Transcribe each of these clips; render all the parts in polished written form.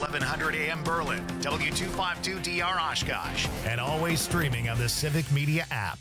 1100 AM Berlin, W252DR Oshkosh, and always streaming on the Civic Media app.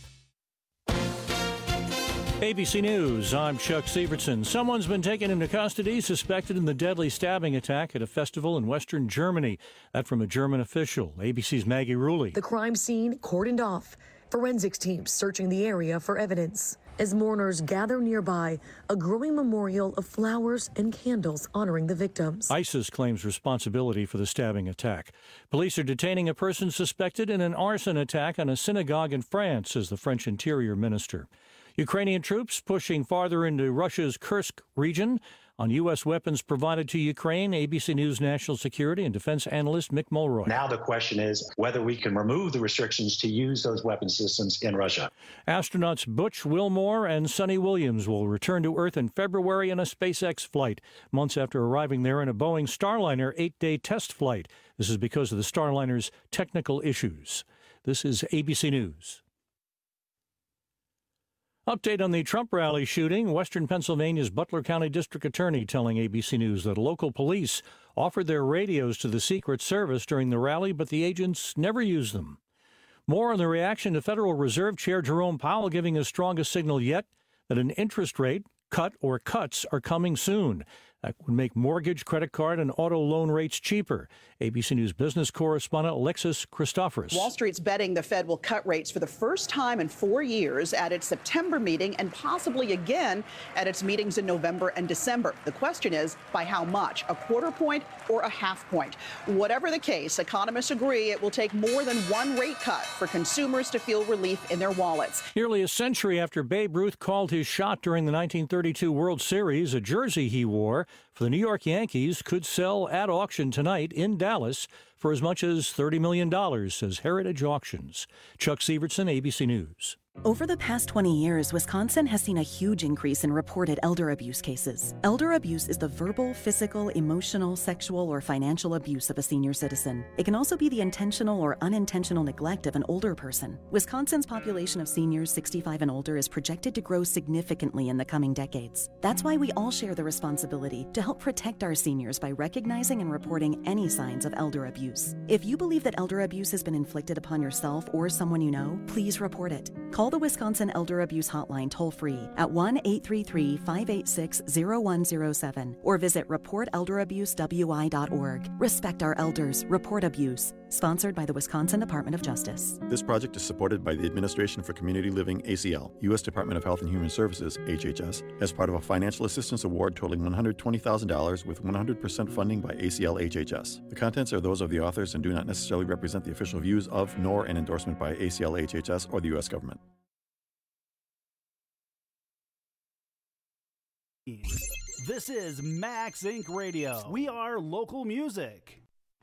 ABC News, I'm Chuck Sievertson. Someone's been taken into custody suspected in the deadly stabbing attack at a festival in western Germany. That from a German official. ABC's Maggie Rulli. The crime scene cordoned off. Forensics teams searching the area for evidence. As mourners gather nearby, a growing memorial of flowers and candles honoring the victims. ISIS claims responsibility for the stabbing attack. Police are detaining a person suspected in an arson attack on a synagogue in France, says the French Interior Minister. Ukrainian troops pushing farther into Russia's Kursk region. On U.S. weapons provided to Ukraine, ABC News national security and defense analyst Mick Mulroy. Now the question is whether we can remove the restrictions to use those weapon systems in Russia. Astronauts Butch Wilmore and Sonny Williams will return to Earth in February in a SpaceX flight, months after arriving there in a Boeing Starliner 8-day test flight. This is because of the Starliner's technical issues. This is ABC News. Update on the Trump rally shooting. Western Pennsylvania's Butler County District Attorney telling ABC News that local police offered their radios to the Secret Service during the rally, but the agents never used them. More on the reaction to Federal Reserve Chair Jerome Powell giving his strongest signal yet that an interest rate cut or cuts are coming soon. That would make mortgage, credit card, and auto loan rates cheaper. ABC News business correspondent Alexis Christoforous. Wall Street's betting the Fed will cut rates for the first time in 4 years at its September meeting and possibly again at its meetings in November and December. The question is, by how much? A quarter point or a half point? Whatever the case, economists agree it will take more than one rate cut for consumers to feel relief in their wallets. Nearly a century after Babe Ruth called his shot during the 1932 World Series, a jersey he wore for the New York Yankees could sell at auction tonight in Dallas for as much as $30 million, says Heritage Auctions. Chuck Sievertson, ABC News. Over the past 20 years, Wisconsin has seen a huge increase in reported elder abuse cases. Elder abuse is the verbal, physical, emotional, sexual, or financial abuse of a senior citizen. It can also be the intentional or unintentional neglect of an older person. Wisconsin's population of seniors 65 and older is projected to grow significantly in the coming decades. That's why we all share the responsibility to help protect our seniors by recognizing and reporting any signs of elder abuse. If you believe that elder abuse has been inflicted upon yourself or someone you know, please report it. Call the Wisconsin Elder Abuse Hotline toll-free at 1-833-586-0107 or visit reportelderabusewI.org. Respect our elders. Report abuse. Sponsored by the Wisconsin Department of Justice. This project is supported by the Administration for Community Living, ACL, U.S. Department of Health and Human Services, HHS, as part of a financial assistance award totaling $120,000 with 100% funding by ACL HHS. The contents are those of the authors and do not necessarily represent the official views of, nor an endorsement by ACL HHS or the U.S. government. This is Max Inc. Radio. We are local music.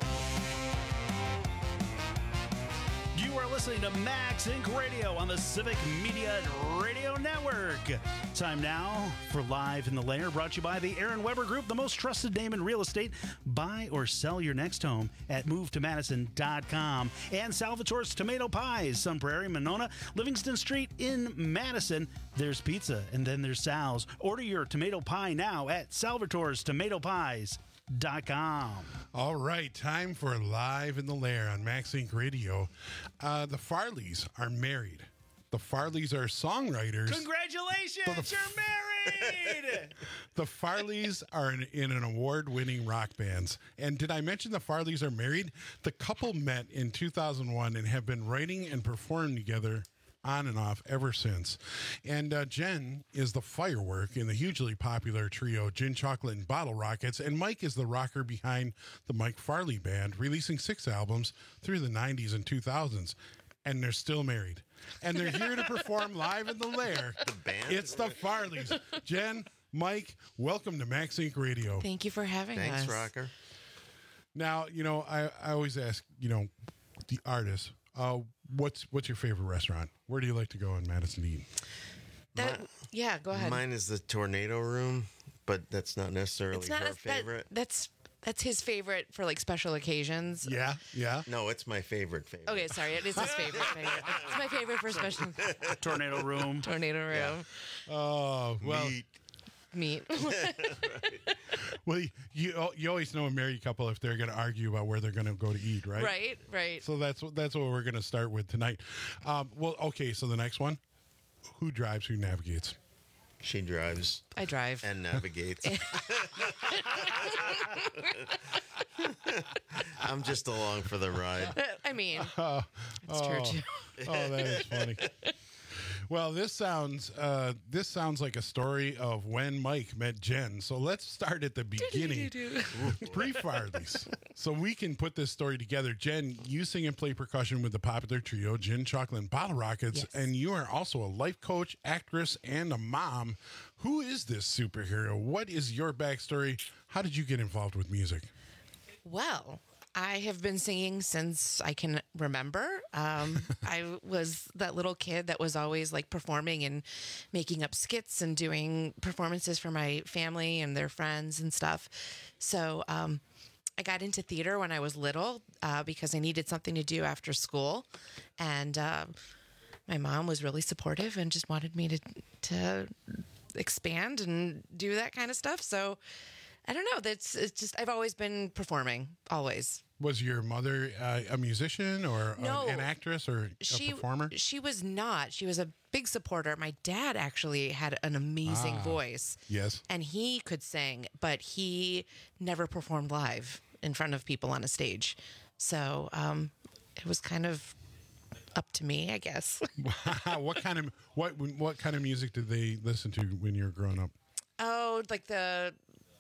You are listening to Max Inc. Radio on the Civic Media Radio Network. Time now for Live in the Lair, brought to you by the Aaron Weber Group, the most trusted name in real estate. Buy or sell your next home at movetomadison.com. And Salvatore's Tomato Pies, Sun Prairie, Monona, Livingston Street in Madison. There's pizza, and then there's Sal's. Order your tomato pie now at salvatore'stomatopies.com. All right, time for Live in the Lair on Max Inc. Radio. The Farleys are married. The Farleys are songwriters. Congratulations, you're married! The Farleys are in an award-winning rock bands. And did I mention the Farleys are married? The couple met in 2001 and have been writing and performing together on and off ever since. And Jen is the firework in the hugely popular trio Gin Chocolate and Bottle Rockets, and Mike is the rocker behind the Mike Farley Band, releasing 6 albums through the 90s and 2000s. And they're still married. And they're here to perform Live in the Lair. The band? It's the Farleys. Jen, Mike, welcome to Max Inc. Radio. Thank you for having us. Thanks, rocker. Now, I always ask, the artists, what's your favorite restaurant? Where do you like to go in Madison to eat? Yeah, go ahead. Mine is the Tornado Room, but that's not necessarily her favorite. That's his favorite for like special occasions. Yeah. No, it's my favorite. Okay, sorry, it is his favorite. It's my favorite for special. Tornado Room. Tornado Room. Oh, well. Meat. meet. Well, you always know a married couple if they're going to argue about where they're going to go to eat, right? Right. So that's what we're going to start with tonight. Well, okay. So the next one, who drives, who navigates? She drives. I drive. And navigates. I'm just along for the ride. I mean, it's true too. Oh, that is funny. Well, this sounds like a story of when Mike met Jen. So let's start at the beginning, pre-Farley's, so we can put this story together. Jen, you sing and play percussion with the popular trio Gin, Chocolate, and Bottle Rockets, Yes. and you are also a life coach, actress, and a mom. Who is this superhero? What is your backstory? How did you get involved with music? Well, I have been singing since I can remember. I was that little kid that was always like performing and making up skits and doing performances for my family and their friends and stuff. So I got into theater when I was little because I needed something to do after school. And my mom was really supportive and just wanted me to expand and do that kind of stuff. So I don't know. It's just I've always been performing, always. Was your mother a musician or No. an actress or a performer? She was not. She was a big supporter. My dad actually had an amazing voice. Yes. And he could sing, but he never performed live in front of people on a stage. So it was kind of up to me, I guess. What kind of music did they listen to when you were growing up? Oh, like the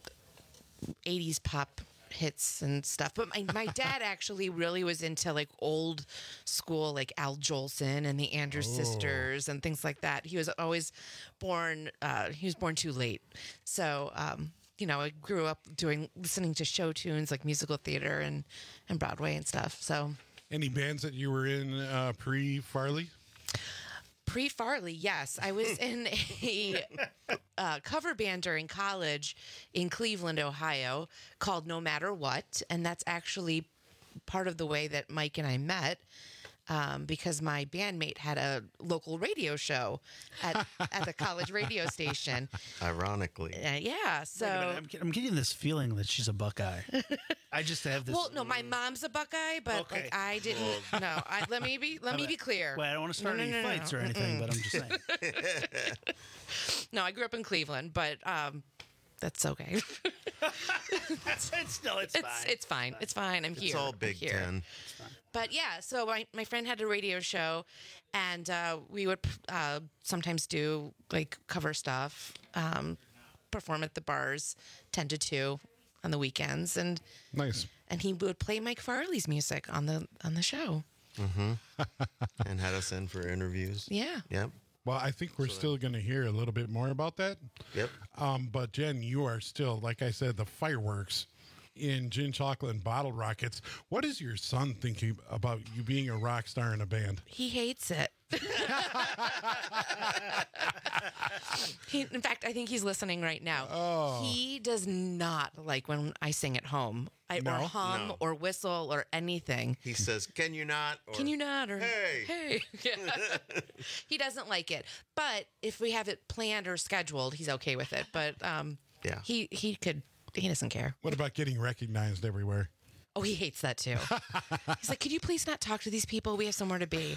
80s pop hits and stuff. But my dad actually really was into like old school, like Al Jolson and the Andrews Sisters and things like that. He was always born too late. So, I grew up listening to show tunes like musical theater and Broadway and stuff. So Any bands that you were in pre-Farley? Pre-Farley, yes. I was in a cover band during college in Cleveland, Ohio, called No Matter What. And that's actually part of the way that Mike and I met, because my bandmate had a local radio show at the college radio station. Ironically. Yeah, so... Wait a minute, I'm getting this feeling that she's a Buckeye. I just have this... Well, no, my mom's a Buckeye, but Okay. like I didn't... No, let me be clear. Well, I don't want to start any fights or anything, but I'm just saying. No, I grew up in Cleveland, but that's okay. It's fine. It's fine. It's fine. I'm here. It's all I'm Big here. Ten. But yeah, so my friend had a radio show, and we would sometimes do like cover stuff, perform at the bars 10 to 2 on the weekends, and Nice. and he would play Mike Farley's music on the show. And had us in for interviews. Yeah. Yep. Well, I think we're still going to hear a little bit more about that. Yep. But Jen, you are still, like I said, the fireworks in Gin, Chocolate, and Bottle Rockets. What is your son thinking about you being a rock star in a band? He hates it. In fact, I think he's listening right now. Oh. He does not like when I sing at home, No? or hum, No. or whistle, or anything. He says, "Can you not?" Or, Can you not? Or Hey. Yeah. He doesn't like it. But if we have it planned or scheduled, he's okay with it. But Yeah. he doesn't care. What about getting recognized everywhere? Oh, he hates that too. He's like, could you please not talk to these people? We have somewhere to be.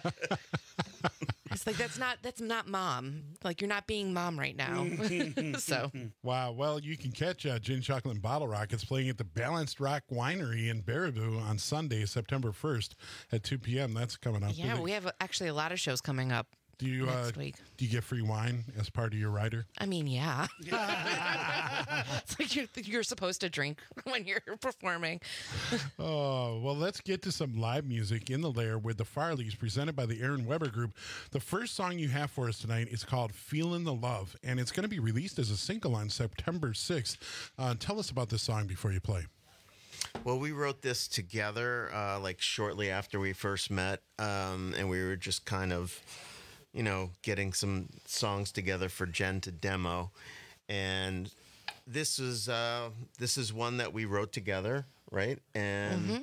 It's like, that's not mom. Like, you're not being mom right now. So Wow. Well, you can catch Gin, Chocolate, and Bottle Rockets playing at the Balanced Rock Winery in Baraboo on Sunday, September 1st at 2 p.m. That's coming up. yeah, we have actually a lot of shows coming up. Do you next week. Do you get free wine as part of your rider? I mean, yeah. It's like you're supposed to drink when you're performing. Oh, well, let's get to some live music in the Lair with the Farleys, presented by the Aaron Weber Group. The first song you have for us tonight is called Feelin' the Love, and it's going to be released as a single on September 6th. Tell us about this song before you play. Well, we wrote this together like shortly after we first met, and we were just kind of, getting some songs together for Jen to demo. And this is one that we wrote together, right? And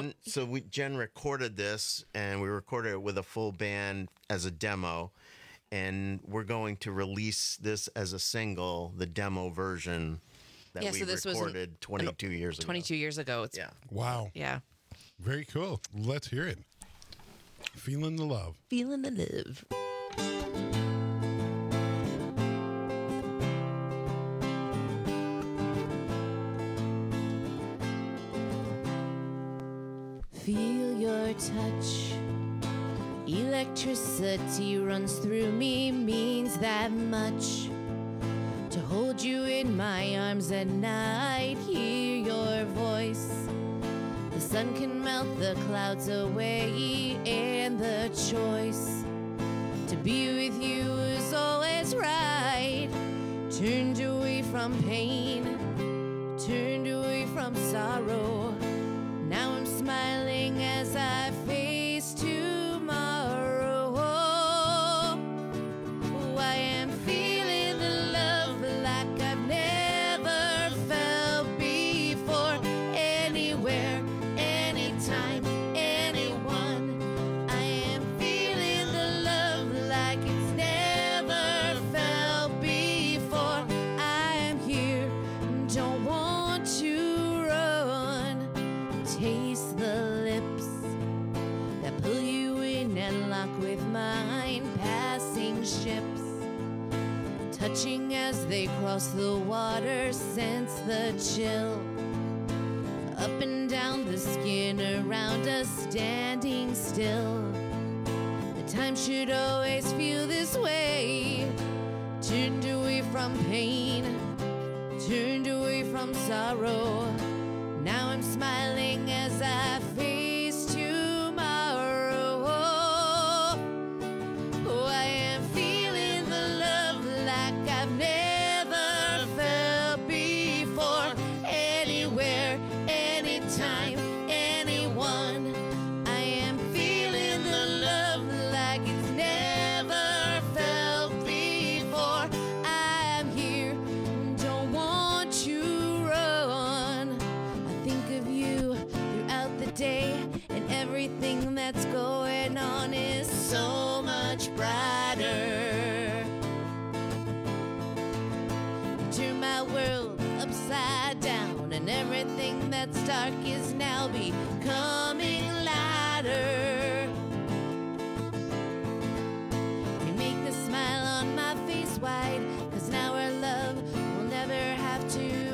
Jen recorded this, and we recorded it with a full band as a demo. and we're going to release this as a single, the demo version that we recorded 22 years ago. 22 years ago. It's, Wow. Yeah. Very cool. Let's hear it. Feeling the love. Feeling the love. Feel your touch. Electricity runs through me, means that much. To hold you in my arms at night, hear your voice. The sun can melt the clouds away, and the choice to be with you is always right. Turned away from pain, turned away from sorrow. Now I'm smiling as I face tomorrow. I am feeling the love like I've never felt before. Anywhere, anytime, anyone. I am feeling the love like it's never felt before. I am here, don't want to run. Taste the lips that pull you in and lock with mine. Passing ships, touching as they cross the water. Sense the chill up and down the skin around us. Standing still, the time should always feel this way. Turned away from pain, turned away from sorrow. Now I'm smiling as I face tomorrow. I am feeling the love like I've never felt before. Anywhere, anytime, anyone. I am feeling the love like it's never felt before. I am here, don't want to run. Think of you throughout the day, and everything that's going on is so much brighter. You turn my world upside down, and everything that's dark is now becoming lighter. You make the smile on my face wide, 'cause now our love will never have to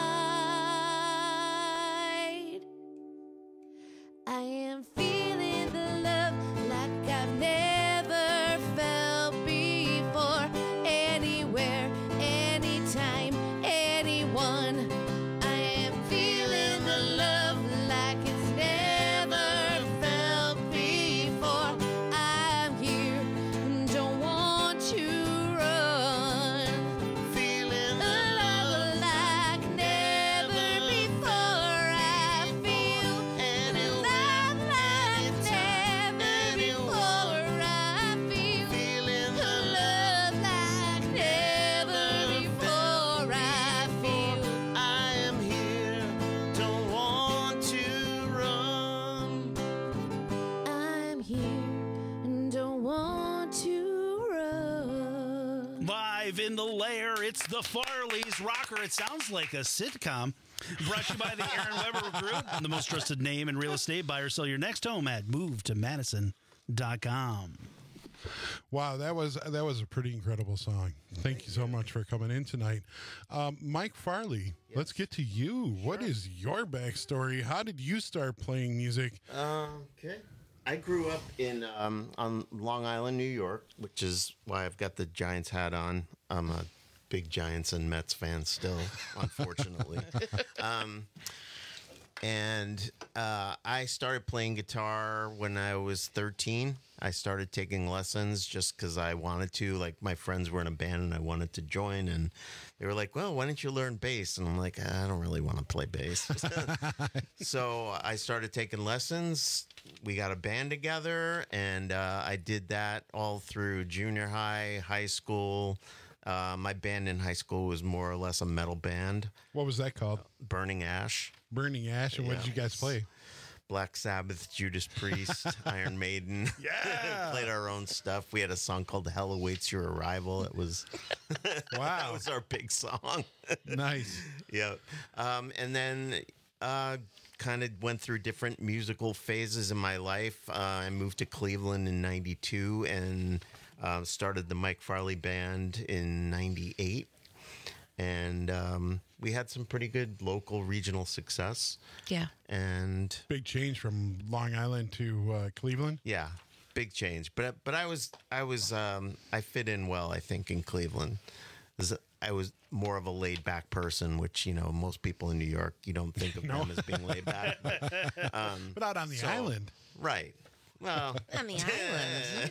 hide. I am feeling the love like I've never felt before. Anywhere, anytime, anyone. I am feeling the love like it's never felt before. I'm here, don't want to run. Feeling the love like never before. I feel any love like never before. I feel feeling the love like never before. I feel I am here, don't want to run. I'm here and don't want to run. Live in the lair, it's the Farleys Rocker. It sounds like a sitcom. Brought to you by the Aaron Weber Group, the most trusted name in real estate. Buy or sell your next home at movetomadison.com. Wow, that was a pretty incredible song. Thank you so much for coming in tonight. Mike Farley, let's get to you. What is your backstory? How did you start playing music? Okay. I grew up in on Long Island, New York, which is why I've got the Giants hat on. I'm a big Giants and Mets fan still, unfortunately. And I started playing guitar when I was 13. I started taking lessons just because I wanted to. Like, my friends were in a band and I wanted to join. And they were like, well, why don't you learn bass? And I'm like, I don't really want to play bass. So I started taking lessons. We got a band together. And I did that all through junior high, high school. My band in high school was more or less a metal band. What was that called? Burning Ash. Burning Ash. And what did you guys play? Black Sabbath, Judas Priest, Iron Maiden. Yeah. Played our own stuff. We had a song called Hell Awaits Your Arrival. It was wow. That was our big song. Nice. Yeah. And then kind of went through different musical phases in my life. I moved to Cleveland in 92 and started the Mike Farley Band in 98. And we had some pretty good local regional success. Yeah. And big change from Long Island to Cleveland. Yeah, big change. But I fit in well, I think, in Cleveland. I was more of a laid back person, which, you know, most people in New York, you don't think of them as being laid back. But out on the island. Right. Well, on the island.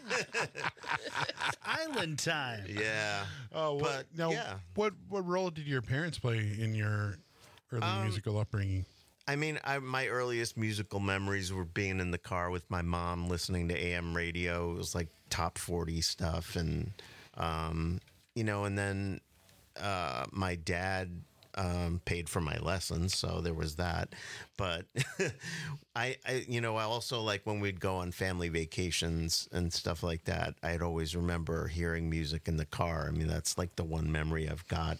Island time. Yeah. Oh, but now, yeah. What role did your parents play in your early musical upbringing? I mean, my earliest musical memories were being in the car with my mom, listening to AM radio. It was like top 40 stuff, and you know, and then my dad paid for my lessons, so there was that. But I you know, I also, like, when we'd go on family vacations and stuff like that, I'd always remember hearing music in the car. I mean, that's like the one memory I've got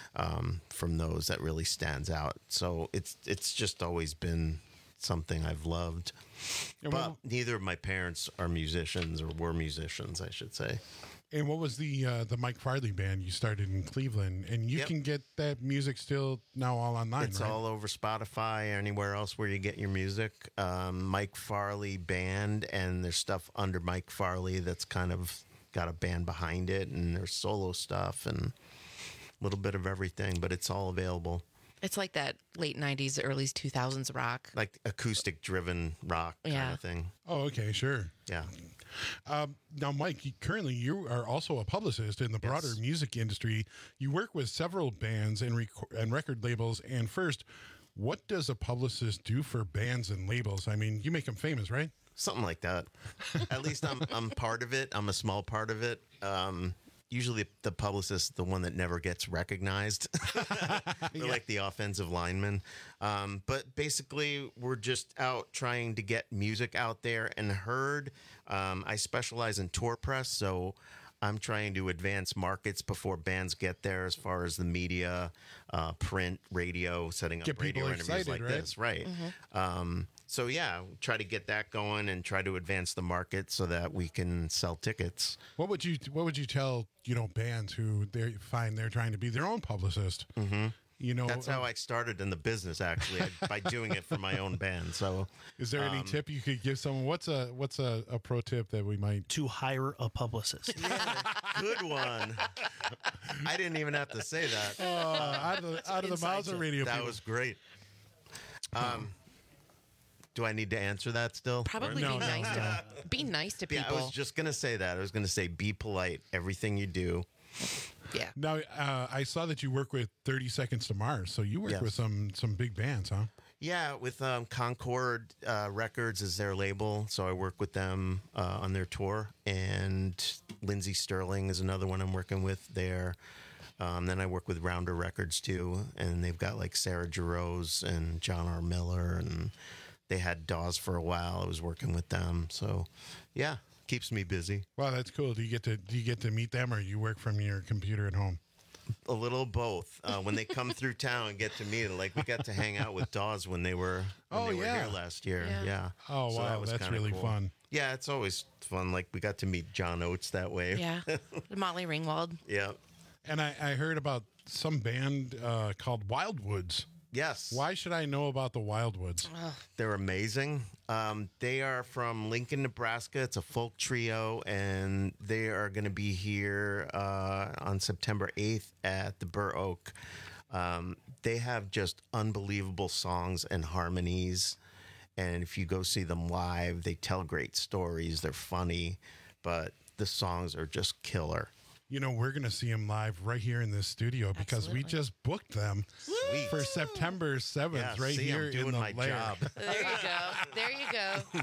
from those that really stands out. So it's just always been something I've loved. But neither of my parents are musicians, or were musicians, I should say. And what was the Mike Farley Band you started in Cleveland? And you can get that music still now all online, It's right? all over Spotify, anywhere else where you get your music. Mike Farley Band, and there's stuff under Mike Farley that's kind of got a band behind it, and there's solo stuff and a little bit of everything, but it's all available. It's like that late 90s, early 2000s rock. Like acoustic-driven rock kind of thing. Oh, okay, sure. Yeah. Now, Mike, currently you are also a publicist in the broader music industry. You work with several bands and record labels. And first, what does a publicist do for bands and labels? I mean, you make them famous, right? Something like that. At least I'm part of it. I'm a small part of it. Usually the publicist is the one that never gets recognized. They're like the offensive lineman. But basically, we're just out trying to get music out there and heard. I specialize in tour press, so I'm trying to advance markets before bands get there, as far as the media, print, radio, setting up Get radio people interviews excited, like right? this. Right. So yeah, try to get that going and try to advance the market so that we can sell tickets. What would you tell, you know, bands who they find they're trying to be their own publicist? Mm-hmm. You know, that's how I started in the business, actually, by doing it for my own band. So, is there any tip you could give someone? What's a pro tip that we might to hire a publicist? Yeah, good one. I didn't even have to say that. Out of the mouths of radio. That people. was great. Do I need to answer that still? Probably be nice to people. Yeah, I was just going to say that. I was going to say be polite. Everything you do. Yeah. Now, I saw that you work with 30 Seconds to Mars, so you work with some big bands, huh? Yeah, with Concord Records is their label, so I work with them on their tour. And Lindsey Sterling is another one I'm working with there. Then I work with Rounder Records, too, and they've got like Sarah Jarosz and John R. Miller, and they had Dawes for a while. I was working with them, so yeah, keeps me busy. Wow, that's cool. Do you get to meet them, or you work from your computer at home? A little both. When they come through town and get to meet, like we got to hang out with Dawes when they were here last year. Yeah. Oh So wow, was that's kinda really cool. fun. Yeah, it's always fun. Like we got to meet John Oates that way. Yeah. Molly Ringwald. Yeah. And I heard about some band called Wildwoods. Yes. Why should I know about the Wildwoods? They're amazing. They are from Lincoln, Nebraska. It's a folk trio, and they are going to be here on September 8th at the Burr Oak. They have just unbelievable songs and harmonies, and if you go see them live, they tell great stories. They're funny, but the songs are just killer. You know, we're going to see them live right here in this studio because we just booked them for September 7th right here in the Lair. Job. There you go. There you go.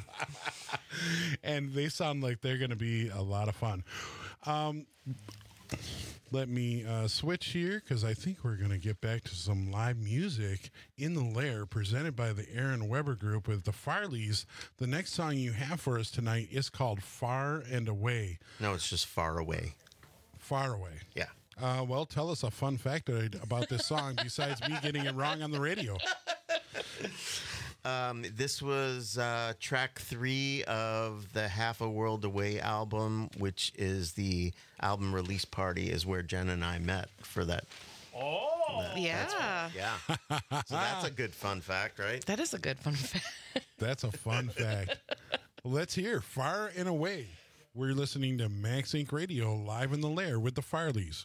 And they sound like they're going to be a lot of fun. let me switch here because I think we're going to get back to some live music in the Lair presented by the Aaron Weber Group with the Farleys. The next song you have for us tonight is called Far and Away. No, it's just Far Away. Far Away. Yeah. Well, tell us a fun fact about this song besides me getting it wrong on the radio. This was track 3 of the Half a World Away album, which is the album release party, is where Jen and I met for that. Oh, yeah. Yeah. So that's a good fun fact, right? That is a good fun fact. That's a fun fact. Well, let's hear Far and Away. We're listening to Max Inc. Radio live in the Lair with the Farleys.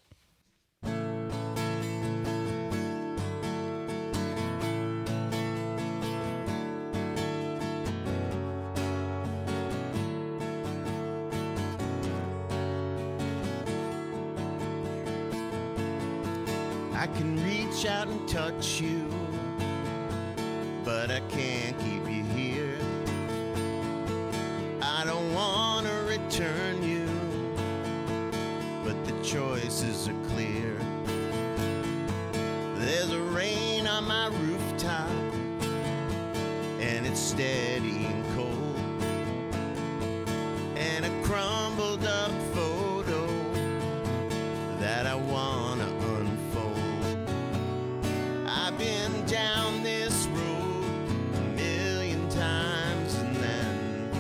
I can reach out and touch you, but I can't keep you here. I don't want to return you, but the choices are clear. There's a rain on my rooftop, and it's steady and cold, and a crumbled up photo that I want to unfold. I've been down this road 1,000,000 times, and then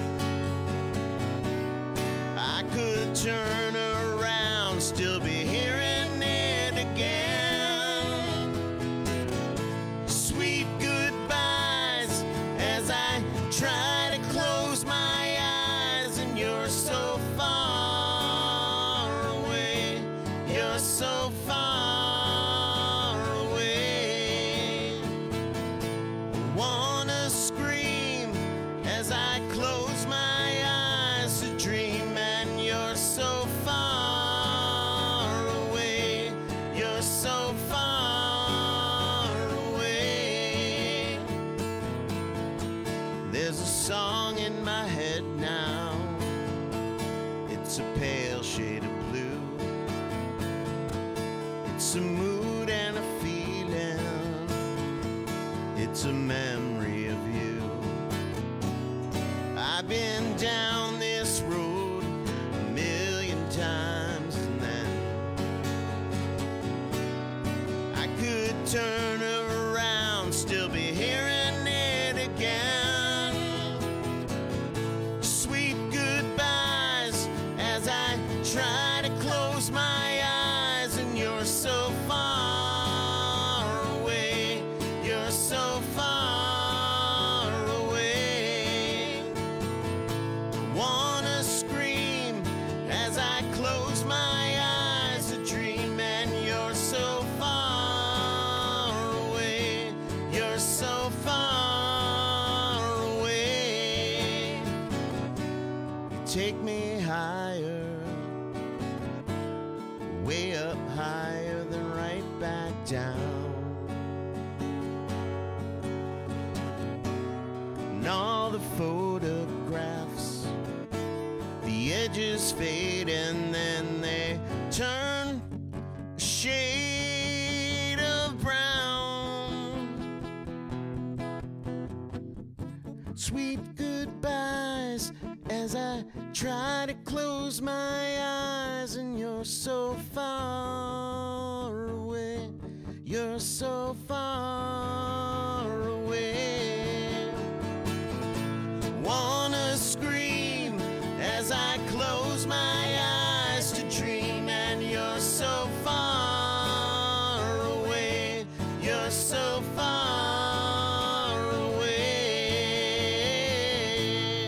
I could turn around, still be hearing it again. Sweet goodbyes as I try to close my eyes, and you're so far away. You're so far away. Wanna scream as I close my eyes to dream, and you're so far away. You're so far away. There's a song in my head now. It's a pale shade of blue. It's a mood and a feeling. It's a memory of you. I've been down this road 1,000,000 times, and then I could turn around, still be hearing it again. Sweet goodbyes as I try to close my eyes, and you're so far away. You're so far away. Wanna scream as I close my eyes to dream, and you're so far away. You're so far away. You take me higher, way up higher, then right back down. And all the photographs, the edges fade, and then they turn a shade of brown. Sweet goodbyes as I try to close my eyes, and you're so far away. You're so far away. Wanna scream as I close my eyes to dream, and you're so far away. You're so far away.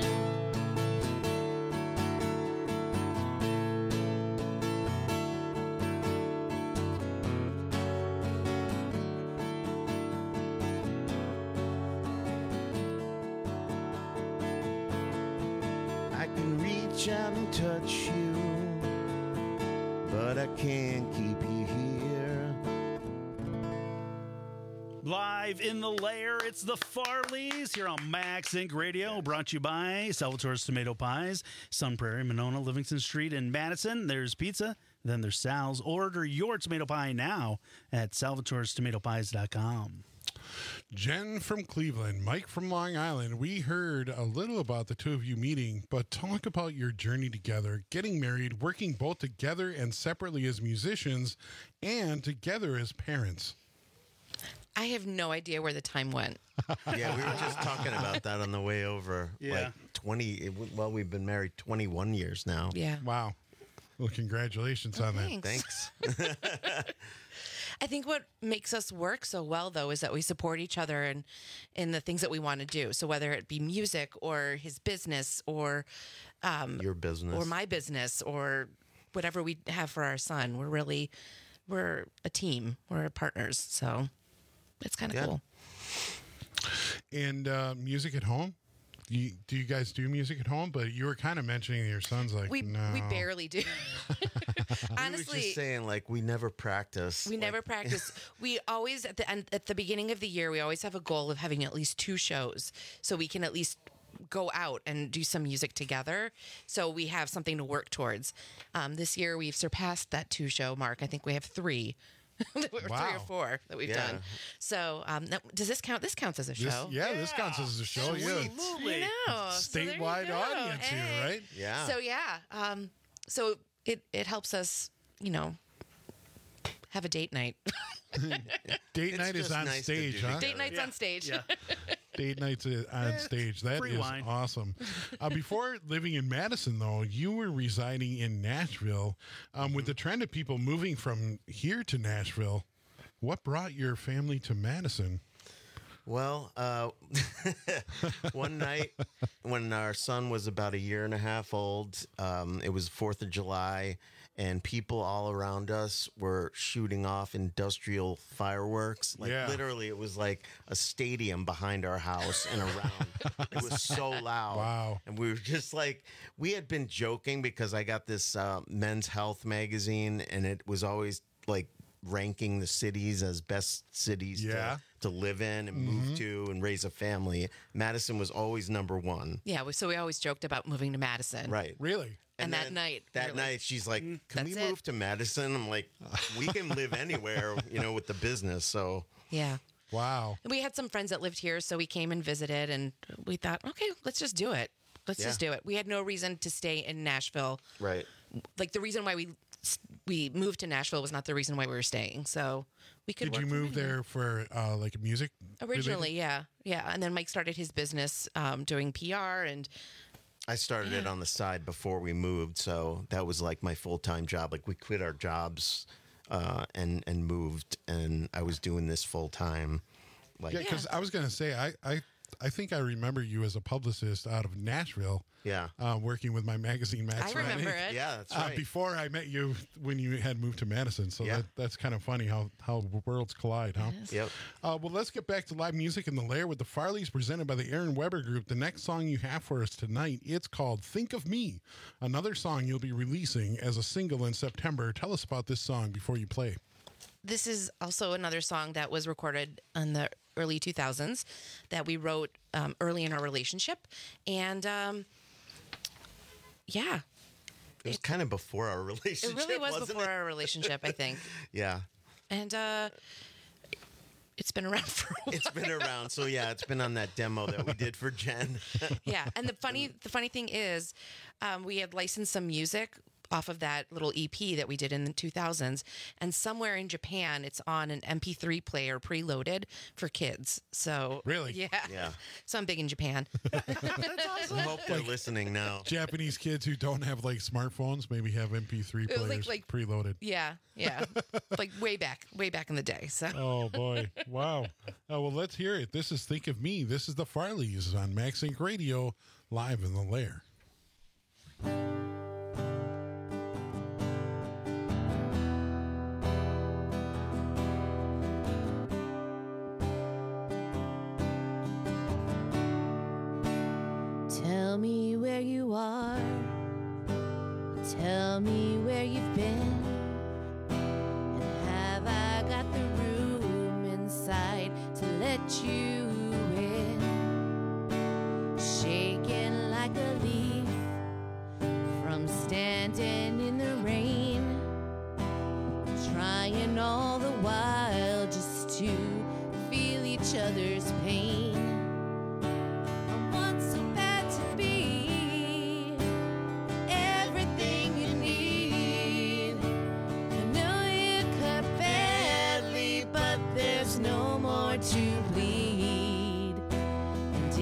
I can reach out and touch you, but I can't keep you here. Live in the Lair, it's the Farleys here on Max Inc. Radio, brought to you by Salvatore's Tomato Pies, Sun Prairie, Monona, Livingston Street, and Madison. There's pizza, then there's Sal's. Order your tomato pie now at salvatorstomatopies.com. Jen from Cleveland, Mike from Long Island. We heard a little about the two of you meeting, but talk about your journey together, getting married, working both together and separately as musicians, and together as parents. I have no idea where the time went. Yeah, we were just talking about that on the way over. Yeah. We've been married 21 years now. Yeah. Wow. Well, congratulations on that. Thanks. Thanks. I think what makes us work so well, though, is that we support each other in the things that we want to do. So whether it be music or his business or your business or my business or whatever we have for our son, we're a team. We're partners. So it's kind of cool. And music at home? Do you guys do music at home? But you were kind of mentioning your son's like, no. We barely do. Honestly, we were just saying, like, we never practice. We never practice. We always at the beginning of the year, we always have a goal of having at least 2 shows, so we can at least go out and do some music together. So we have something to work towards. This year, we've surpassed that 2-show mark. I think we have 3. Or 3 or 4 that we've done. So does this count? This counts as a show. This counts as a show. Absolutely. Statewide audience here, right? Yeah. So so it helps us, have a date night. Date night is on stage, huh? Date night's on stage. Yeah. Date nights on stage. That is awesome. Before living in Madison, though, you were residing in Nashville. With the trend of people moving from here to Nashville, what brought your family to Madison? Well, one night when our son was about 1.5 years old, it was 4th of July, and people all around us were shooting off industrial fireworks. Literally, it was like a stadium behind our house and around. It was so loud. Wow. And we were just like, we had been joking because I got this Men's Health magazine, and it was always like ranking the cities as best cities to live in and move to and raise a family. Madison was always number 1. Yeah, so we always joked about moving to Madison. Right. Really? And that night. That night, she's like, can we move to Madison? I'm like, we can live anywhere, with the business. So. Yeah. Wow. And we had some friends that lived here, so we came and visited, and we thought, okay, let's just do it. Let's just do it. We had no reason to stay in Nashville. Right. Like, the reason why we moved to Nashville was not the reason why we were staying. So we could. Did you move there for like music? Originally, yeah. And then Mike started his business doing PR, and I started it on the side before we moved, so that was like my full-time job. Like, we quit our jobs and moved, and I was doing this full-time. Because I was going to say, I think I remember you as a publicist out of Nashville. Yeah. Working with my magazine, Max. I remember it. Yeah, that's right. Before I met you when you had moved to Madison. So that's kind of funny how worlds collide, huh? Yes. Yep. Well, let's get back to live music in the Lair with the Farleys presented by the Aaron Weber Group. The next song you have for us tonight, it's called Think of Me, another song you'll be releasing as a single in September. Tell us about this song before you play. This is also another song that was recorded in the early 2000s that we wrote early in our relationship. And it was kind of before our relationship. It really was before our relationship, I think. Yeah. And it's been around for a while. It's been around. So it's been on that demo that we did for Jen. Yeah. And the funny thing is, we had licensed some music off of that little EP that we did in the 2000s, and somewhere in Japan it's on an MP3 player preloaded for kids. So really, yeah. So I'm big in Japan. That's awesome. I hope they're listening now. Japanese kids who don't have like smartphones maybe have MP3 players like preloaded. Yeah, like way back in the day. So. Oh boy, wow. Well, let's hear it. This is Think of Me. This is the Farleys on Max Inc. Radio, live in the Lair. Tell me where you are. Tell me where you've been. And have I got the room inside to let you in? Shaking like a leaf,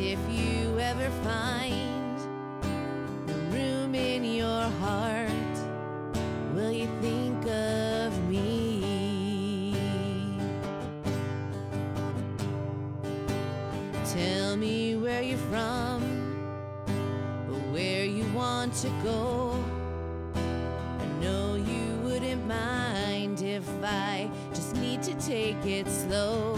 if you ever find the room in your heart, will you think of me? Tell me where you're from, or where you want to go. I know you wouldn't mind if I just need to take it slow.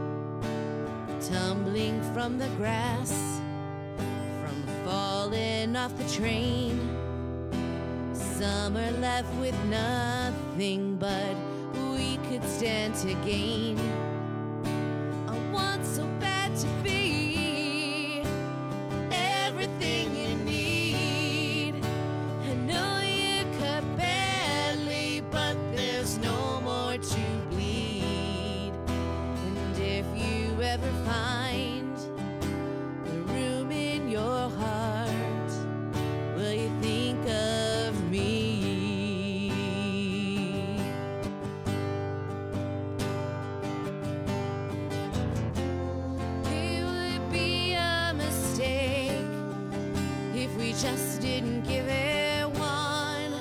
Tumbling from the grass, from falling off the train. Some are left with nothing, but we could stand to gain. I want so bad to be everything you need. I know you cut badly, but there's no more to bleed. And if you ever find the room in your heart, will you think of me? It would be a mistake if we just didn't give it one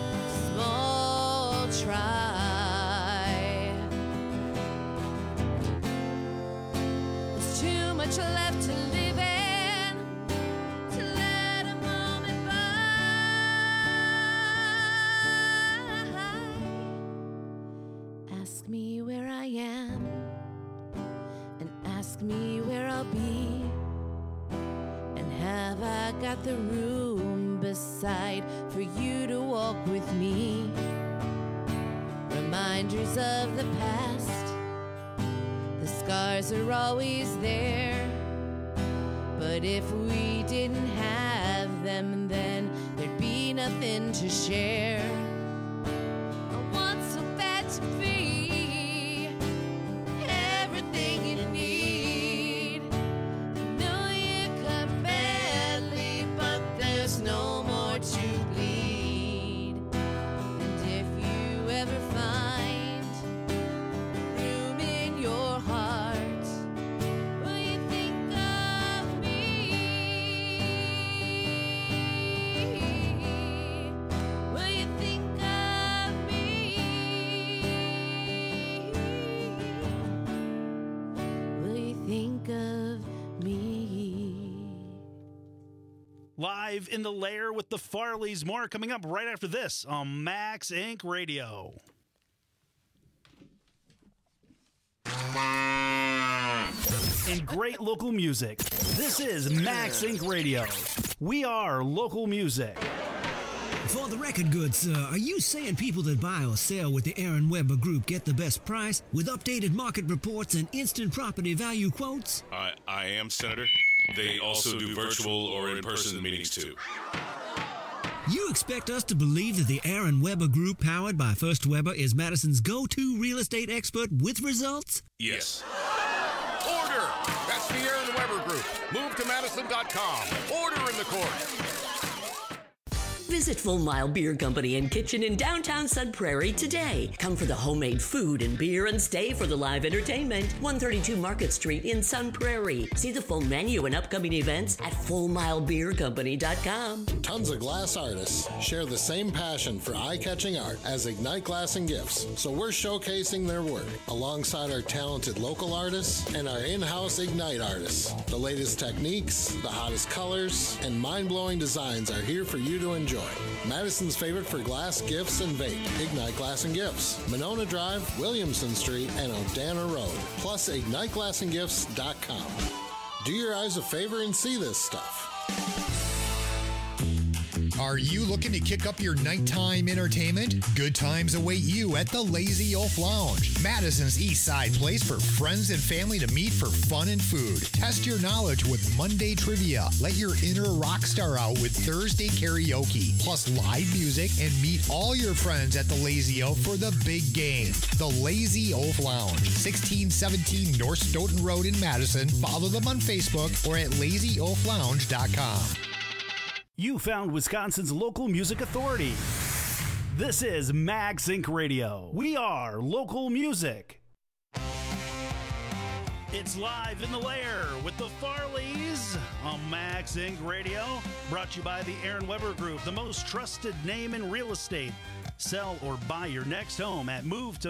small try. There's too much left to live in, to let a moment by. Ask me where I am, and ask me where I'll be, and have I got the room beside for you to walk with me? Reminders of the past, the scars are always there, but if we didn't have them, then there'd be nothing to share. I want so bad to be everything you need. I know you cut badly, but there's no more to bleed. And if you ever find room in your heart, will you think of me? Will you think of me? Will you think of me? Live in the Lair with the Farleys. More coming up right after this on Max Inc. Radio. And great local music. This is Max Inc. Radio. We are local music. For the record good, sir, are you saying people that buy or sell with the Aaron Weber Group get the best price with updated market reports and instant property value quotes? I am, Senator. They also do virtual or in-person meetings, too. You expect us to believe that the Aaron Weber Group, powered by First Weber, is Madison's go-to real estate expert with results? Yes. Order! That's the Aaron Weber Group. Move to Madison.com. Order in the court. Visit Full Mile Beer Company and Kitchen in downtown Sun Prairie today. Come for the homemade food and beer and stay for the live entertainment. 132 Market Street in Sun Prairie. See the full menu and upcoming events at FullMileBeerCompany.com. Tons of glass artists share the same passion for eye-catching art as Ignite Glass and Gifts, so we're showcasing their work alongside our talented local artists and our in-house Ignite artists. The latest techniques, the hottest colors, and mind-blowing designs are here for you to enjoy. Madison's favorite for glass, gifts, and vape. Ignite Glass and Gifts. Monona Drive, Williamson Street, and Odana Road. Plus, IgniteGlassandGifts.com. Do your eyes a favor and see this stuff. Are you looking to kick up your nighttime entertainment? Good times await you at the Lazy Oaf Lounge, Madison's East Side place for friends and family to meet for fun and food. Test your knowledge with Monday trivia. Let your inner rock star out with Thursday karaoke, plus live music, and meet all your friends at the Lazy Oaf for the big game. The Lazy Oaf Lounge, 1617 North Stoughton Road in Madison. Follow them on Facebook or at lazyoaflounge.com. You found Wisconsin's local music authority. This is Max Inc. Radio. We are local music. It's Live in the Lair with the Farleys on Max Inc. Radio. Brought to you by the Aaron Weber Group, the most trusted name in real estate. Sell or buy your next home at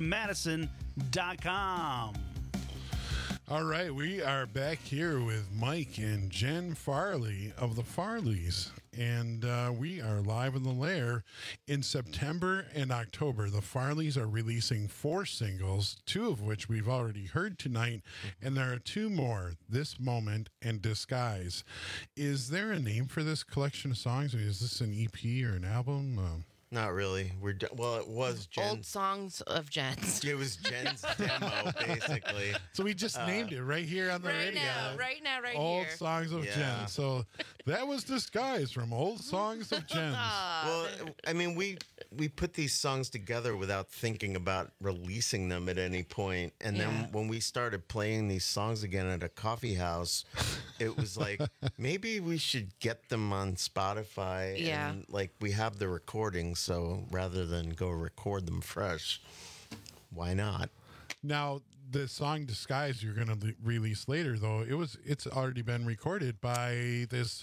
movetomadison.com. All right, we are back here with Mike and Jen Farley of the Farleys, and we are live in the Lair. In September and October, the Farleys are releasing 4 singles, 2 of which we've already heard tonight, and there are 2 more, This Moment and Disguise. Is there a name for this collection of songs? I mean, is this an EP or an album? Not really. Well, it was Jen's. Old songs of Jen's. It was Jen's demo, basically. So we just named it right here on the radio. Right now, Old here. Songs of Jen. So that was Disguise from Old Songs of Jen. Well, I mean, we put these songs together without thinking about releasing them at any point. And then when we started playing these songs again at a coffee house, it was like, maybe we should get them on Spotify. Yeah. And, like, we have the recordings, so rather than go record them fresh, why not? Now, the song Disguise you're going to release later, though, it's already been recorded by this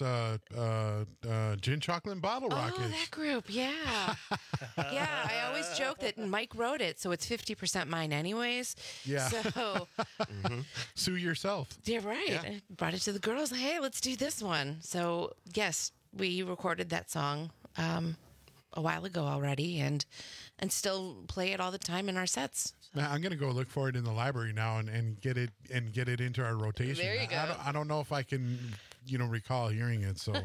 Gin Chocolate and Bottle Rockets. Oh, that group, yeah. Yeah, I always joke that Mike wrote it, so it's 50% mine anyways. Yeah. So, Sue yourself. yeah, right. Yeah. I brought it to the girls. Hey, let's do this one. So, yes, we recorded that song a while ago already and still play it all the time in our sets. Now, I'm going to go look for it in the library now and get it into our rotation. There you go. I don't know if I can, recall hearing it. So,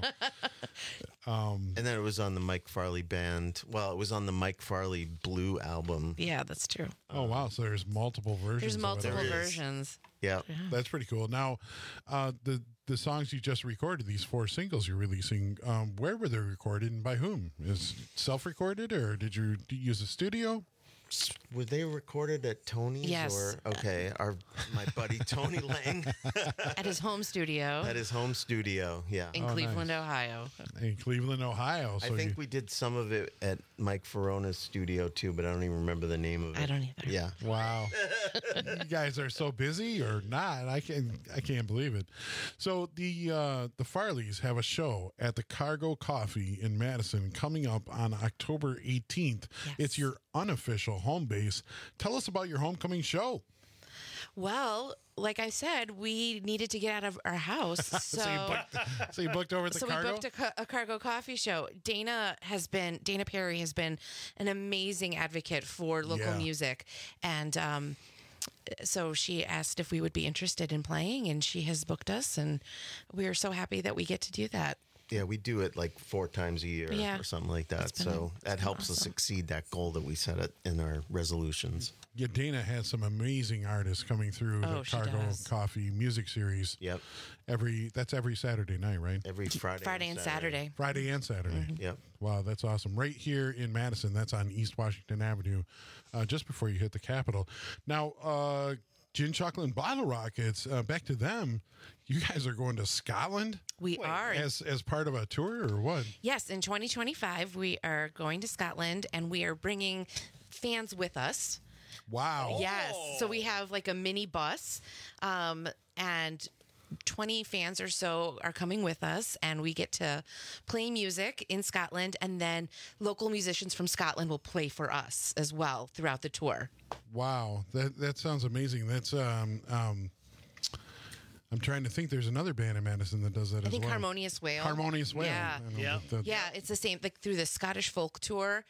And then it was on the Mike Farley band. Well, it was on the Mike Farley Blue album. Yeah, that's true. oh wow, so there's multiple versions. There's of it. multiple There is. versions. Yeah. That's pretty cool. Now, the songs you just recorded, these 4 singles you're releasing, where were they recorded and by whom? Is it self-recorded or did you use a studio? Were they recorded at Tony's? Yes. Or, okay, my buddy Tony Lang At his home studio at his home studio. Yeah. in Cleveland, Ohio. In Cleveland, Ohio. I So think we did some of it at Mike Ferona's studio too, but I don't even remember the name of it. I don't either. Yeah. Wow. You guys are so busy or not. I can't believe it. So the Farleys have a show at the Cargo Coffee in Madison coming up on October 18th. Yes. It's your unofficial home base. Tell us about your homecoming show. Well, like I said, we needed to get out of our house. So, So you booked over at the so Cargo? we booked a Cargo Coffee show. Dana Perry has been an amazing advocate for local Yeah. music. And so she asked if we would be interested in playing, and she has booked us. And we are so happy that we get to do that. Yeah, we do it like 4 times a year Yeah. or something like that. So that helps us exceed that goal that we set in our resolutions. Yeah, Dana has some amazing artists coming through Oh, the she Cargo does. Coffee music series. Yep. That's every Saturday night, right? Every Friday and Saturday. Friday and Saturday. Yep. Wow, that's awesome. Right here in Madison, that's on East Washington Avenue, just before you hit the Capitol. Now, Gin Chocolate and Bottle Rockets, back to them. You guys are going to Scotland? We are. As part of a tour or what? Yes, in 2025, we are going to Scotland, and we are bringing fans with us. Wow. Yes. So we have like a mini bus, and 20 fans or so are coming with us, and we get to play music in Scotland, and then local musicians from Scotland will play for us as well throughout the tour. Wow. That sounds amazing. That's I'm trying to think. There's another band in Madison that does that as I think well. Harmonious Whale. Harmonious Whale. Yeah. I know that- Yeah, it's the same, like through the Scottish folk tour.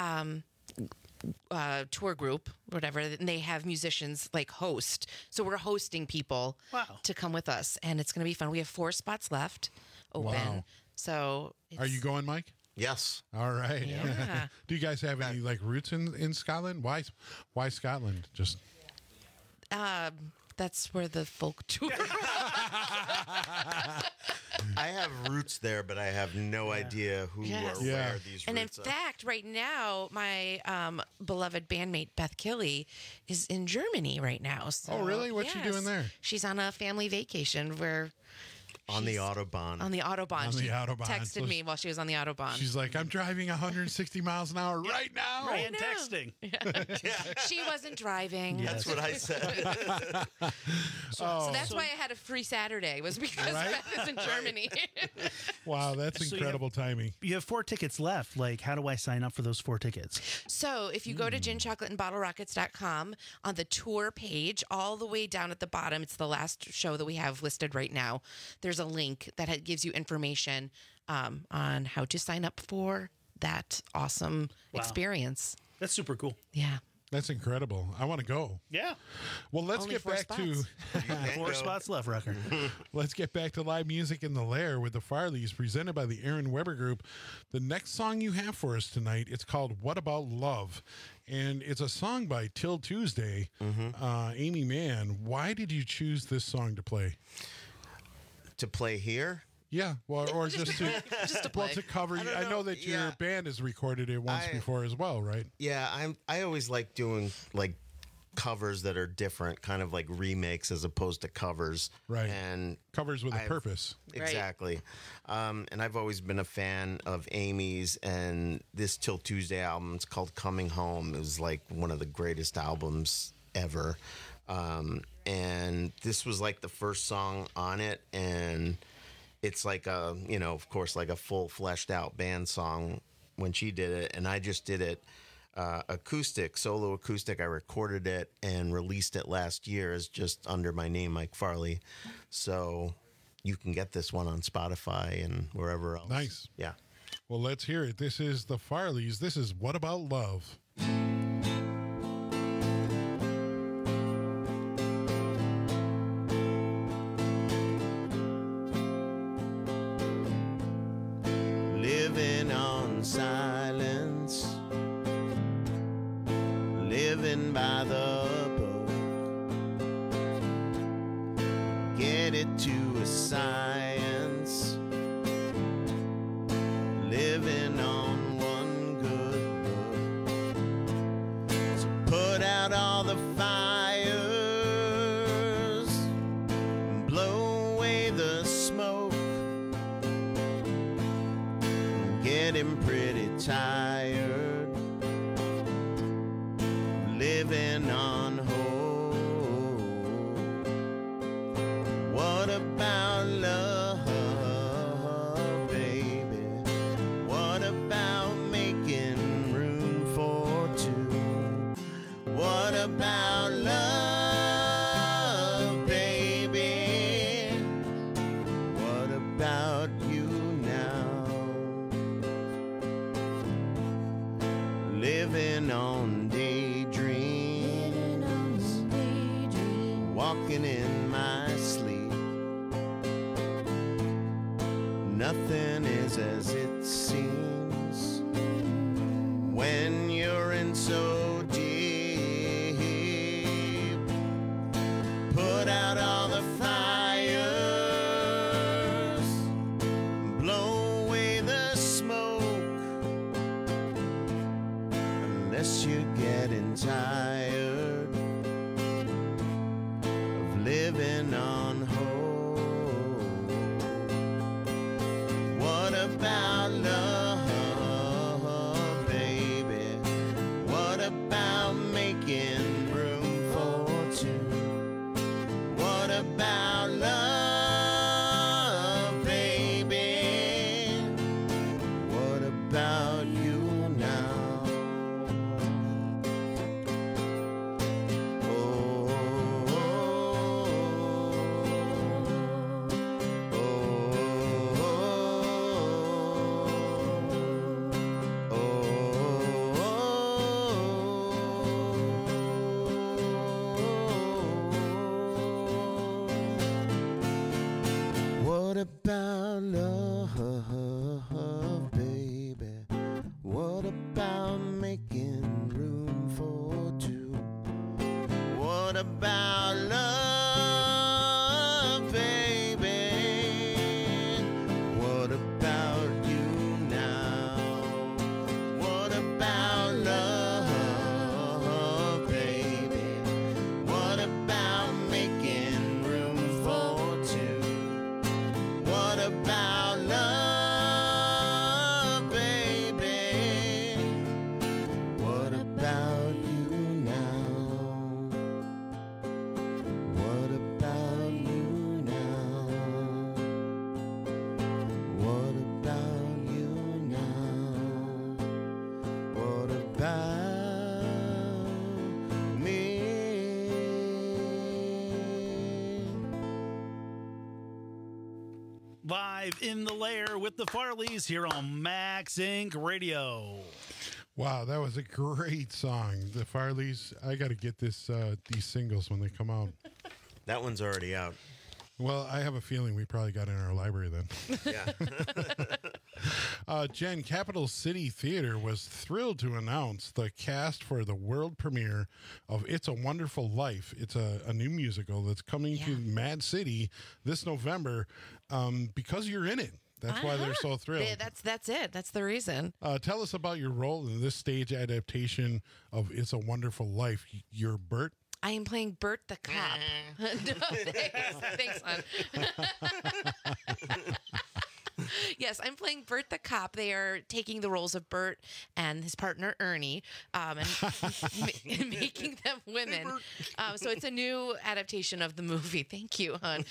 Tour group, whatever, and they have musicians like host. So we're hosting people to come with us, and it's going to be fun. We have 4 spots left open. Wow. So Are you going, Mike? Yes. All right. Yeah. Do you guys have any like roots in Scotland? Why Scotland? Just that's where the folk tour. I have roots there, but I have no idea who Yes. or where these And in roots are. fact, right now, my beloved bandmate Beth Killy is in Germany right now. So, Oh, really? What's she doing there? She's on a family vacation where On the Autobahn. On the Autobahn. On the She Autobahn. texted So me while she was on the Autobahn. She's like, I'm driving 160 miles an hour right now. Right and now. texting. She wasn't driving. That's what I said. So that's why I had a free Saturday, was because Right? Beth is in Germany. Wow, that's So you incredible timing. You have 4 tickets left. Like, how do I sign up for those 4 tickets? So if you go to ginchocolateandbottlerockets.com, on the tour page, all the way down at the bottom, it's the last show that we have listed right now. There's a link that gives you information on how to sign up for that awesome experience. That's super cool. Yeah. That's incredible. I want to go. Yeah. Well, let's Only get 4 back to 4 spots left, Rucker. let's get back to live music in the Lair with the Farleys, presented by the Aaron Weber Group. The next song you have for us tonight, it's called "What About Love," and it's a song by Till Tuesday. Amy Mann, why did you choose this song to play? To play here? Yeah, well, or just to play. to cover. I know that your Yeah. band has recorded it once before as well, right? Yeah, I always like doing like covers that are different, kind of like remakes as opposed to covers. Right. And Covers with a purpose. Exactly. And I've always been a fan of Amy's, and this Till Tuesday album, it's called Coming Home. It was like one of the greatest albums ever. And this was like the first song on it, and it's like a, of course, like a full fleshed out band song when she did it. And I just did it acoustic, solo acoustic. I recorded it and released it last year as just under my name, Mike Farley. So you can get this one on Spotify and wherever else. Nice. Yeah. Well, let's hear it. This is the Farleys. This is What About Love? Living on silence, living by the book, get it to a science, living on one good book. So put out all the fires, blow away the smoke. Getting pretty tired, living on hope. What about love, baby? What about making room for two? What about love, baby? What about you now? Living on daydreams, walking in my sleep. Nothing is as it seems when you're in so deep. Put out all the fires, blow away the smoke. Unless you're getting tired of living on hope. What about love, baby? What about making room for two? What about love, baby? What about you now? What about love, baby? What about making room for two? What about love, baby? What about you now? What about love, baby? What about making room for two? Live in the Lair with the Farleys here on Max Inc. Radio. Wow, that was a great song. The Farleys, I got to get these singles when they come out. That one's already out. Well, I have a feeling we probably got it in our library then. Yeah. Jen, Capital City Theater was thrilled to announce the cast for the world premiere of It's a Wonderful Life. It's a new musical that's coming to Mad City this November because you're in it. That's why they're so thrilled. That's it. That's the reason. Tell us about your role in this stage adaptation of It's a Wonderful Life. You're Bert. I am playing Bert the cop. No, thanks, hon. Yes, I'm playing Bert the cop. They are taking the roles of Bert and his partner Ernie and making them women. So it's a new adaptation of the movie. Thank you, hon.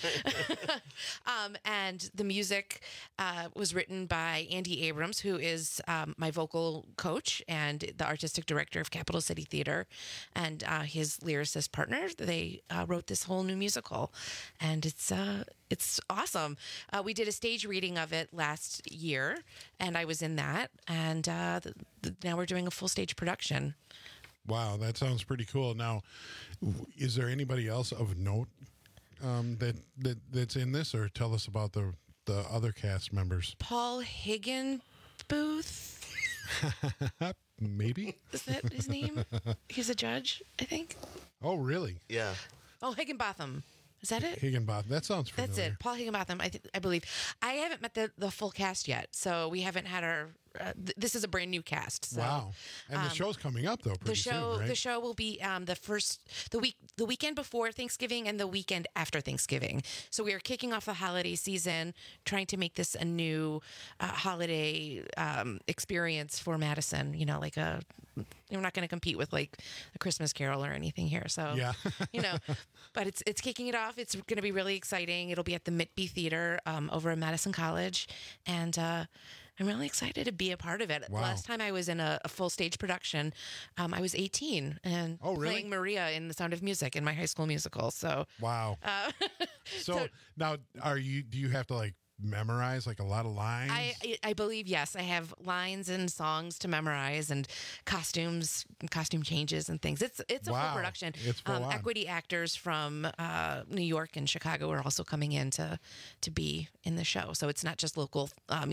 And the music was written by Andy Abrams, who is my vocal coach and the artistic director of Capital City Theater, and his lyricist partner. They wrote this whole new musical, and it's awesome. We did a stage reading of it last year, and I was in that. And now we're doing a full stage production. Wow, that sounds pretty cool. Now, is there anybody else of note that's in this, or tell us about the other cast members? Paul Higginbooth. Maybe. Is that his name? He's a judge, I think. Oh, really? Yeah. Oh, Higginbotham. Is that it? Higginbotham. That sounds familiar. That's it. Paul Higginbotham, I believe. I haven't met the full cast yet, so we haven't had our... this is a brand new cast. So, wow. And the show's coming up, though, pretty soon, right? The show will be the weekend before Thanksgiving and the weekend after Thanksgiving. So we are kicking off the holiday season, trying to make this a new holiday experience for Madison. You know, like we're not going to compete with like a Christmas Carol or anything here. So, yeah. But it's kicking it off. It's going to be really exciting. It'll be at the Mitby Theater over at Madison College. And I'm really excited to be a part of it. Wow. Last time I was in a full stage production, I was 18 and playing Maria in The Sound of Music in my high school musical. So wow. So now, do you have to like memorize like a lot of lines? I believe yes. I have lines and songs to memorize and costume changes and things. It's a full production. It's full on. Equity actors from New York and Chicago are also coming in to be in the show. So it's not just local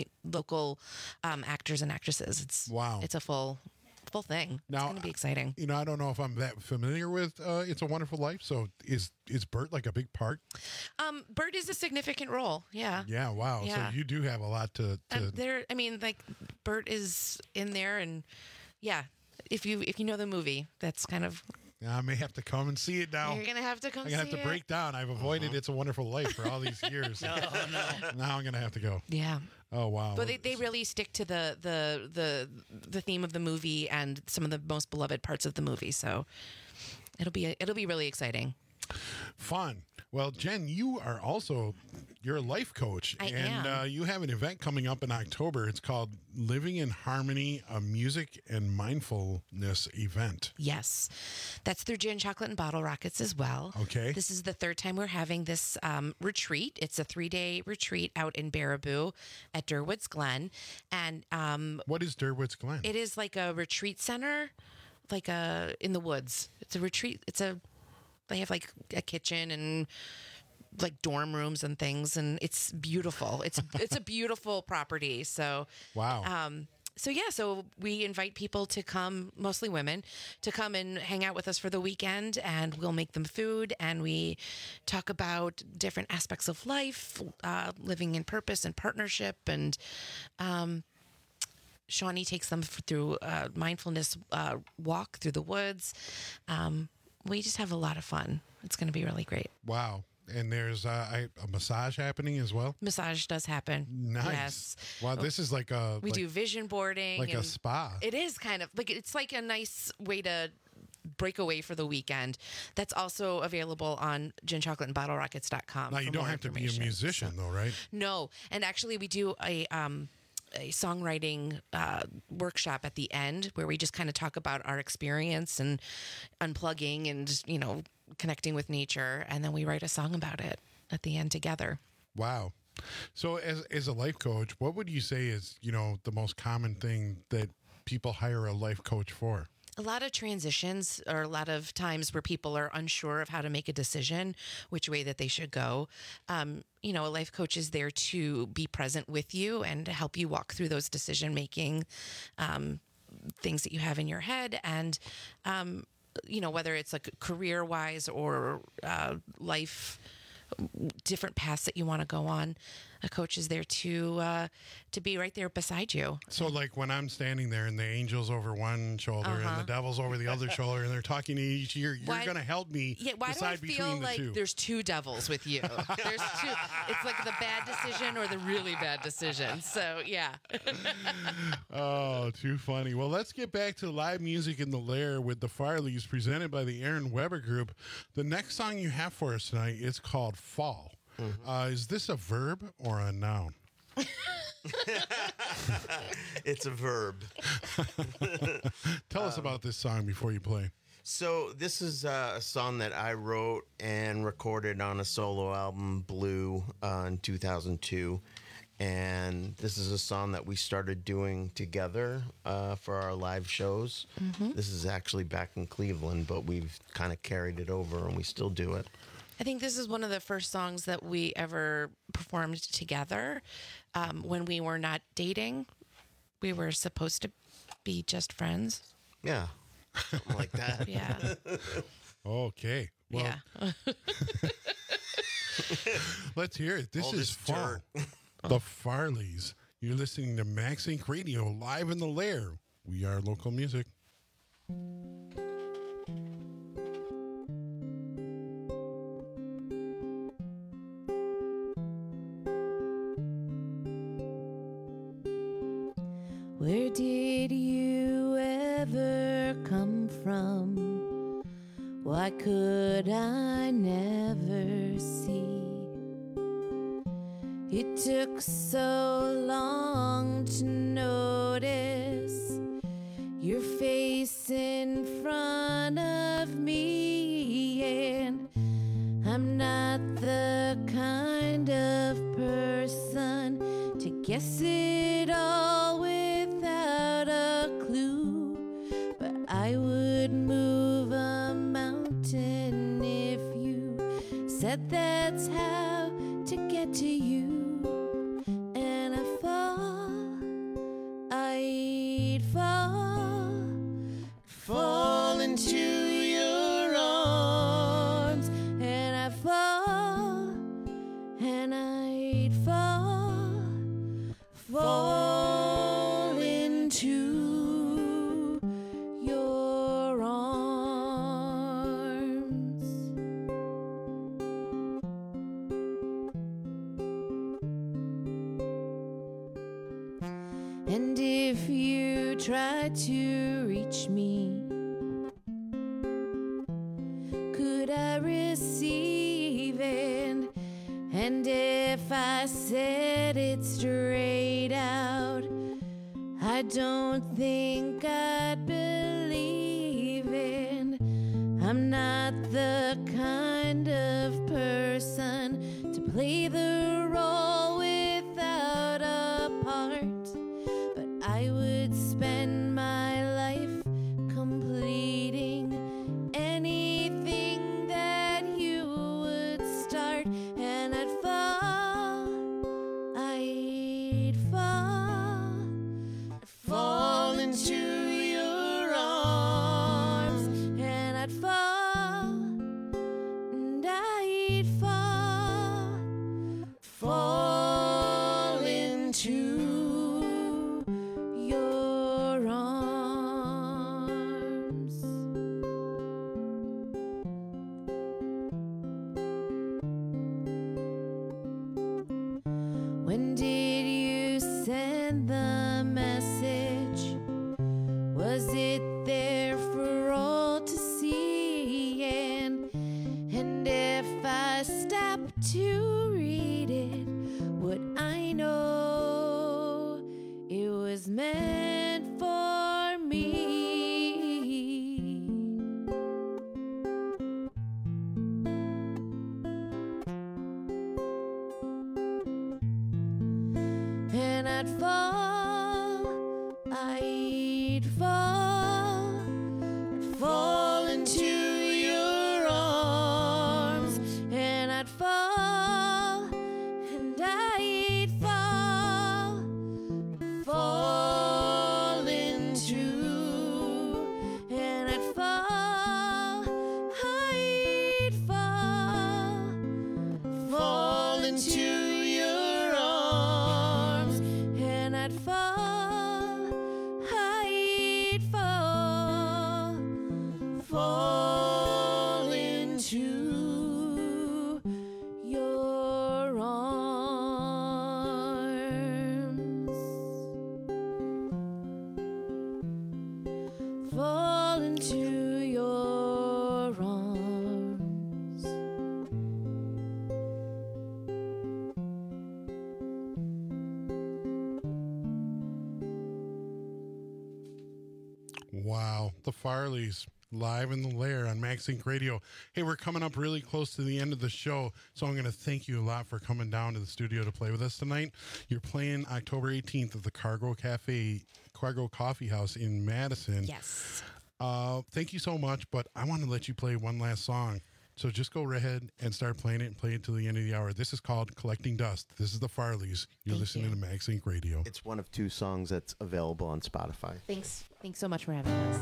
actors and actresses. It's a full thing. Now, it's going to be exciting. I don't know if I'm that familiar with It's a Wonderful Life. So is Bert like a big part? Bert is a significant role. Yeah. Yeah. Wow. Yeah. So you do have a lot to. Bert is in there, and yeah. If you know the movie, that's kind of. I may have to come and see it now. You're gonna have to come. I'm gonna have to break down. I've avoided It's a Wonderful Life for all these years. No. Now I'm gonna have to go. Yeah. Oh wow. But they really stick to the theme of the movie and some of the most beloved parts of the movie. So it'll be really exciting. Fun. Well, Jen, you're a life coach. I am. You have an event coming up in October. It's called Living in Harmony, a music and mindfulness event. Yes. That's through Gin, Chocolate, and Bottle Rockets as well. Okay. This is the third time we're having this retreat. It's a 3-day retreat out in Baraboo at Durwoods Glen. And what is Durwoods Glen? It is like a retreat center, like in the woods. It's a retreat. They have like a kitchen and like dorm rooms and things, and it's beautiful. It's a beautiful property. So wow. So we invite people to come, mostly women, to come and hang out with us for the weekend, and we'll make them food, and we talk about different aspects of life, living in purpose and partnership, and Shawnee takes them through a mindfulness walk through the woods. We just have a lot of fun. It's going to be really great. Wow. And there's a massage happening as well? Massage does happen. Nice. Yes. Wow, this is like we do vision boarding. Like a spa. It is kind of like, it's like a nice way to break away for the weekend. That's also available on ginchocolateandbottlerockets.com. Now, you don't have to be a musician, though, right? No. And actually, we do a songwriting workshop at the end where we just kind of talk about our experience and unplugging and, connecting with nature. And then we write a song about it at the end together. Wow. So as a life coach, what would you say is, the most common thing that people hire a life coach for? A lot of transitions, or a lot of times where people are unsure of how to make a decision, which way that they should go. A life coach is there to be present with you and to help you walk through those decision-making things that you have in your head. And, whether it's like career-wise or life, different paths that you want to go on, a coach is there to be right there beside you. So like when I'm standing there and the angel's over one shoulder and the devil's over the other shoulder and they're talking to each, you're going to help me decide between the two. Like there's two devils with you? There's two. It's like the bad decision or the really bad decision. So yeah. Oh, too funny. Well, let's get back to live music in the Lair with the Farleys, presented by the Aaron Weber Group. The next song you have for us tonight is called Fall. Is this a verb or a noun? It's a verb. Tell us about this song before you play. So this is a song that I wrote and recorded on a solo album, Blue, in 2002. And this is a song that we started doing together for our live shows. This is actually back in Cleveland, but we've kind of carried it over and we still do it. I think this is one of the first songs that we ever performed together when we were not dating. We were supposed to be just friends. Yeah, something like that. Yeah. Okay. Well, yeah. Let's hear it. This is Fall. The Farleys. You're listening to Max Inc. Radio live in the Lair. We are local music. Where did you ever come from? Why could I never see? It took so long to notice your face in front of me, and I'm not the kind of person to guess it all without a clue, but I would move a mountain if you said that's how to get to you. And I'd fall into your arms, and I'd fall into your arms. And if you try to reach me, could I receive it? And if I said it straight out, I don't think I'd believe it. I'm not the kind of person to play the role without a part, but I would spend my life completing anything that you would start, and I'd fall into your arms, and I'd fall into your arms. When did you send the message? Was it there for all to see? And if I stopped to read it, would I know it was meant for me? and I'd fall into your arms, and I'd fall, and I'd fall into, and I'd fall into your arms, and I'd fall into your arms, fall into your arms. Wow, the Farleys. Live in the Lair on Max Inc. Radio. Hey, we're coming up really close to the end of the show, so I'm going to thank you a lot for coming down to the studio to play with us tonight. You're playing October 18th at the Cargo Coffee House in Madison. Yes. Thank you so much, but I want to let you play one last song. So just go ahead and start playing it and play it till the end of the hour. This is called Collecting Dust. This is the Farleys. You're listening to Max Inc. Radio. It's one of 2 songs that's available on Spotify. Thanks so much for having us.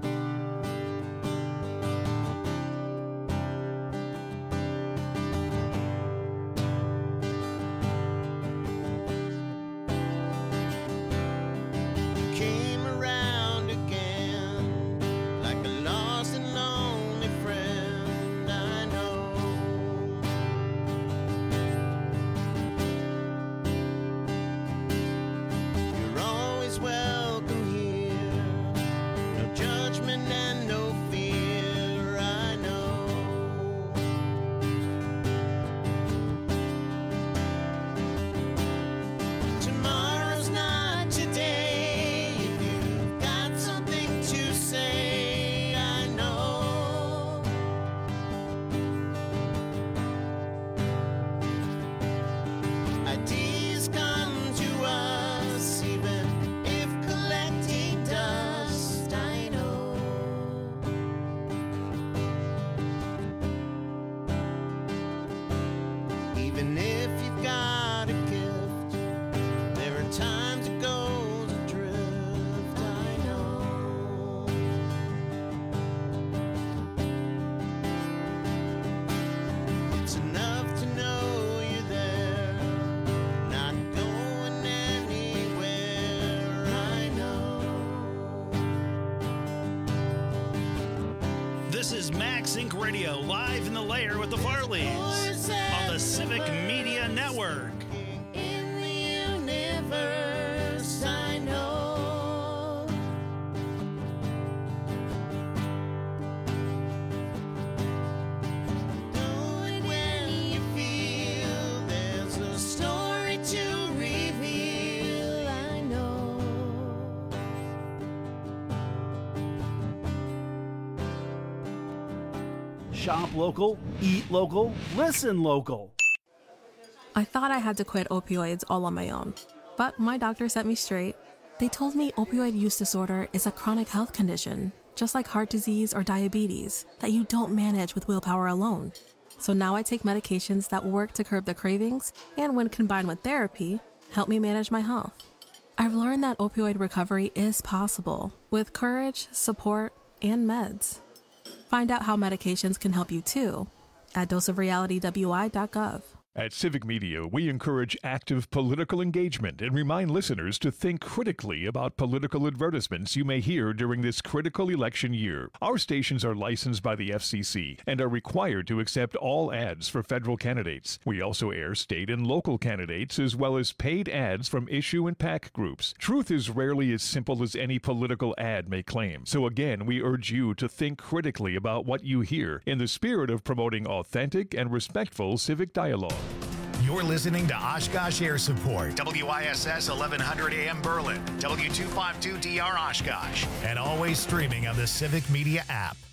Welcome here. No judgment and no fear. I know. Tomorrow's not today. If you've got something to say, I know. Ideas come to us even collecting dust, I know. Even if you've got a gift, there are times it goes adrift, I know. It's enough to know you're there, not going anywhere, I know. This is Max Inc. Radio, live in the Lair with the Farleys on the Civic Media Network. In the universe, I know. Do it when you feel there's a story to reveal, I know. Shop local, eat local, listen local. I thought I had to quit opioids all on my own, but my doctor set me straight. They told me opioid use disorder is a chronic health condition, just like heart disease or diabetes, that you don't manage with willpower alone. So now I take medications that work to curb the cravings and, when combined with therapy, help me manage my health. I've learned that opioid recovery is possible with courage, support, and meds. Find out how medications can help you too at doseofrealitywi.gov. At Civic Media, we encourage active political engagement and remind listeners to think critically about political advertisements you may hear during this critical election year. Our stations are licensed by the FCC and are required to accept all ads for federal candidates. We also air state and local candidates as well as paid ads from issue and PAC groups. Truth is rarely as simple as any political ad may claim. So again, we urge you to think critically about what you hear in the spirit of promoting authentic and respectful civic dialogue. You're listening to Oshkosh Air Support, WISS 1100 AM Berlin, W252DR Oshkosh, and always streaming on the Civic Media app.